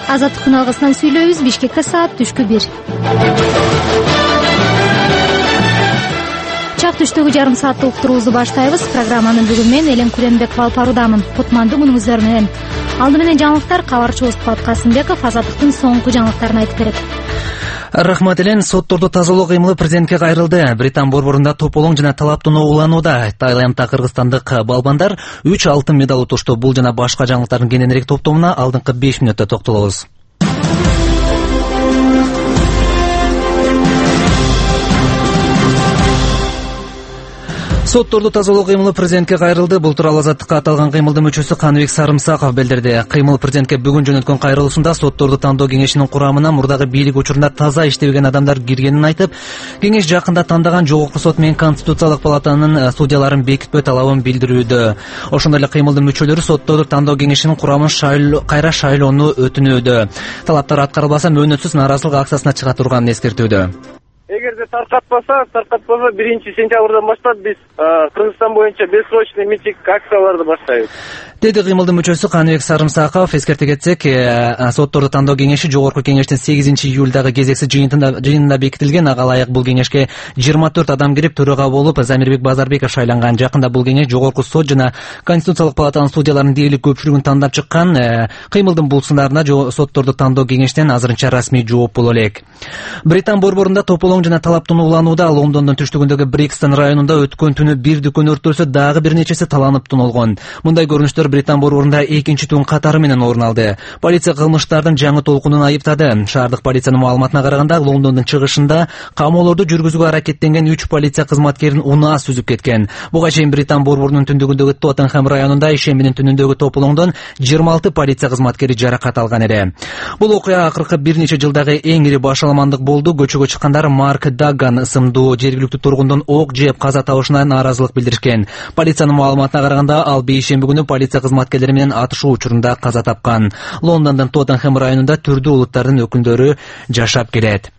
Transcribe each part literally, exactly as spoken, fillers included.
Азаттыктын алгысынан сүйлөйбүз. Бишкекте саат түшкү бир. Чак түштөгү жарым сааттык уктуруубузду баштайбыз. Программаны бүгүн мен Элен Куленбекова алып баруудамын. Кутмандуу күнүңүздөр менен. Алды менен жаңылыктар кабарчыбыз Пат Касымбеков Азаттыктын соңку жаңылыктарын айтып берет. Рахмат Элен. Сотторду тазалоо кыймылы президентке кайрылды. Британ борборунда тополоң жана талаптуу уланууда. Тайландда кыргызстандык балбандар үч алтын медаль утушту. Бул жана башка жаңылыктардын кененирээк топтомуна алдыңкы беш мүнөттө токтолобуз. Сотторду тазалоо кыймылы президентке кайрылды. Бул тууралуу Азаттыкка аталган кыймылдын мүчөсү Каныбек Сарымсаков билдирди. Кыймыл президентке бүгүн жөнөткөн кайрылуусунда сотторду тандоо кеңешинин курамына мурдагы бийлик учурунда таза иштебеген адамдар киргенин айтып, кеңеш жакында тандаган жогорку сот менен Конституциялык палатанын судьяларын бекитпөө талабын билдирүүдө. Ошондой эле кыймылдын мүчөлөрү сотторду тандоо кеңешинин курамын кайра шайлоону өтүнүүдө. Талаптар аткарылбаса мөөнөтсүз нааразылык акциясына чыга турганын эскертүүдө. Эгерде таркатпаса, таркатпаса биринчи сентябрдан баштап биз Кыргызстан боюнча бессрочный митинг акцияларды баштайбыз. Деди кыймылдын мүчөсү Каныбек Сарымсаков. Эскерте кетсек, сотторду тандоо кеңеши жогорку кеңештин сегизинчи июлдагы кезексиз жыйынында бекитилген. Ага ылайык бул кеңешке жыйырма төрт адам кирип төрага болуп, Замирбек Базарбеков шайланган. Жакында бул кеңеш жогорку сот жана Конституциялык палатанын судьяларынын дээрлик көпчүлүгүн тандап чыккан. Кыймылдын бул сындарына сотторду тандоо кеңештен азырынча расмий жооп боло элек. Британ борборунда тополоң жана талаптуу уланууда Лондондун түштүгүндөгү Брикстон районунда өткөн түнү бир дүкөн өрттөлсө, дагы бир нечеси таланып тонулгон. Мындай көрүнүштөр Британ борборунда экинчи түн катары менен орун алды. Полиция кылмыштардын жаңы толкунун айыптады. Шаардык полициянын маалыматына караганда, Лондондун чыгышында камоолорду жүргүзүүгө аракеттенген үч полиция кызматкерин унаа сүзүп кеткен. Буга чейин Британ борборунун түндүгүндөгү Тоттенхэм районунда ишембинин түнүндөгү тополоңдон жыйырма алты полиция кызматкери жаракат алган эле. Бул окуя акыркы бир нече жылдагы эң ири башаламандык болду. Көчөгө чыккандар Марк Даган ысымдуу жергиликтүү тургундун ок жеп каза табышына нааразылык билдиришкен. Полициянын маалыматына караганда, ал бейшемби күнү полиция кызматкерлери менен атышуу учурунда каза тапкан. Лондондун Тоттенхэм районунда түрдүү улуттардын өкүлдөрү жашап келет.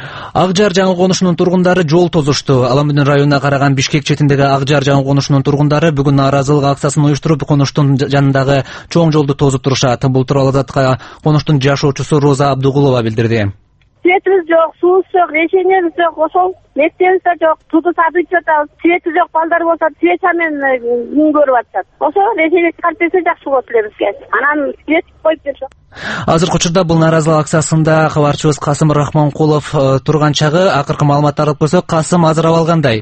Ак Жар жаңы конушунун тургундары жол тозушту. Аламүдүн районуна караган Бишкек четиндеги Ак Жар жаңы конушунун тургундары бүгүн нааразылык акциясын уюштуруп, конуштун жанындагы чоң жолду тозуп турушат. Бул тууралуу Азаттыкка конуштун жашоочусу Роза Абдугулова билдирди. Светибиз жок, суубуз жок, решениябыз жок, ошол мектебибиз да жок, туду сатып жатабыз. Свети жок, балдар болсо свеча менен күн көрүп атышат. Ошо решение чыгарып берсе жакшы болот эле бизге. Анан свет коюп берсе. Азыркы учурда бул нааразылык акциясында кабарчыбыз Касым Рахманкулов турган чагы, акыркы маалыматтарды алып көрсөк, Касым азыр абалгандай?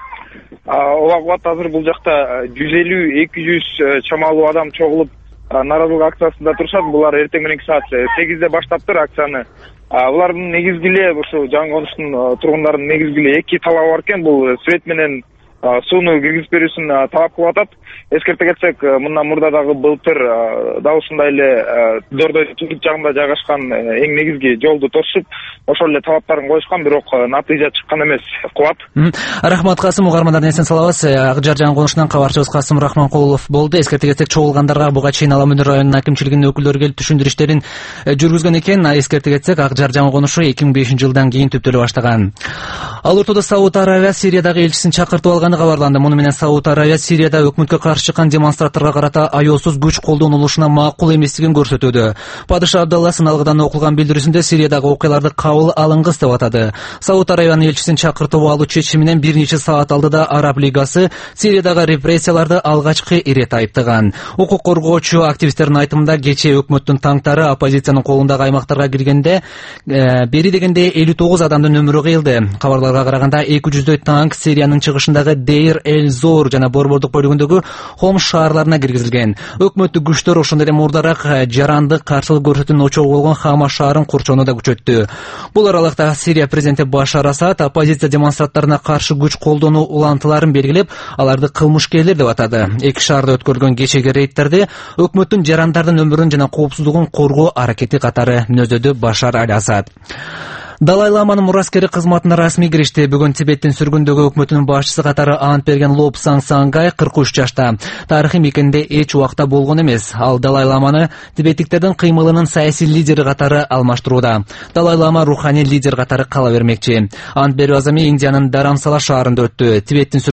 Ооба, азыр бул жакта жүз элүү эки жүз чамалуу адам чогулуп нааразылык акциясында турушат. Булар эртең мененки саат сегизде баштаптыр акцияны. Булардын негизги эле ушу жаңы конуштун тургундарынын негизги эле эки талабы бар экен. Бул свет менен сууну киргизип берүүсүн талап кылып атат. Эскерте кетсек, мындан мурда дагы былтыр дал ушундай эле Дордой түндүк жагында жайгашкан эң негизги жолду тосуп, ошол эле талаптарын коюшкан, бирок натыйжа чыккан эмес. Кубат. Рахмат Касым, угармандардын эсин салабыз. Ак Жар жаңы конушунан кабарчыбыз Касым Рахманкулов болду. Эскерте кетсек, чогулгандарга буга чейин Аламүдүн районунун акимчилигинин өкүлдөрү келип түшүндүрүү иштерин жүргүзгөн экен. Эскерте кетсек, Ак Жар жаңы конушу эки миң бешинчи жылдан кийин түптөлө баштаган. Ал ортодо Сауд Арабия Сириядагы элчисин чакыртып алганы кабарланды. Муну менен Сауд Арабия Сирияда өкмөткө каршы чыккан демонстранттарга карата аеосуз күч колдонулушуна макул эместигин көрсөтүүдө. Падыша Абдалла сыналгыдан окулган билдирүүсүндө Сириядагы окуяларды кабыл алынгыс деп атады. Сауд Арабиянын элчисин чакыртып алуу чечиминен бир нече саат алдыда Араб Лигасы Сириядагы репрессияларды алгачкы ирет айыптаган. Укук коргоочу активисттердин айтымында, кечээ өкмөттүн танктары оппозициянын колундагы аймактарга киргенде бери дегенде элүү тогуз адамдын өмүрү кыйылды. Кабарларга караганда эки жүздөй танк Сириянын чыгышындагы Дейр эль-Зор жана Борбордук бөлүгүндөгү Хомс шаарларына киргизилген. Өкмөттүк күчтөр ошондой эле мурдараак жарандык каршылык көрсөтүүнүн очогу болгон Хама шаарын курчоону да күчөттү. Бул аралыкта Сирия президенти Башар Асад оппозиция демонстранттарына каршы күч колдонуу улантыларын белгилеп, аларды кылмышкерлер деп атады. Эки шаарда өткөрүлгөн кечеги рейдтерди өкмөттүн жарандардын өмүрүн жана коопсуздугун коргоо аракети катары мүнөздөдү Башар Асад. Далай Ламанын мураскери кызматына расмий киришти. Бүгүн Тибеттин сүргүндөгү өкмөтүнүн башчысы катары ант берген Лобсang Sangay кырк үч жашта. Тарыхый мекенде эч убакта болгон эмес. Ал Далай Ламаны тибеттиктердин кыймылынын саясий лидери катары алмаштырууда. Далай Лама руханий лидер катары кала бермекчи. Ант берүү азами Индиянын Дарамсала шаарында өттү. Тибеттин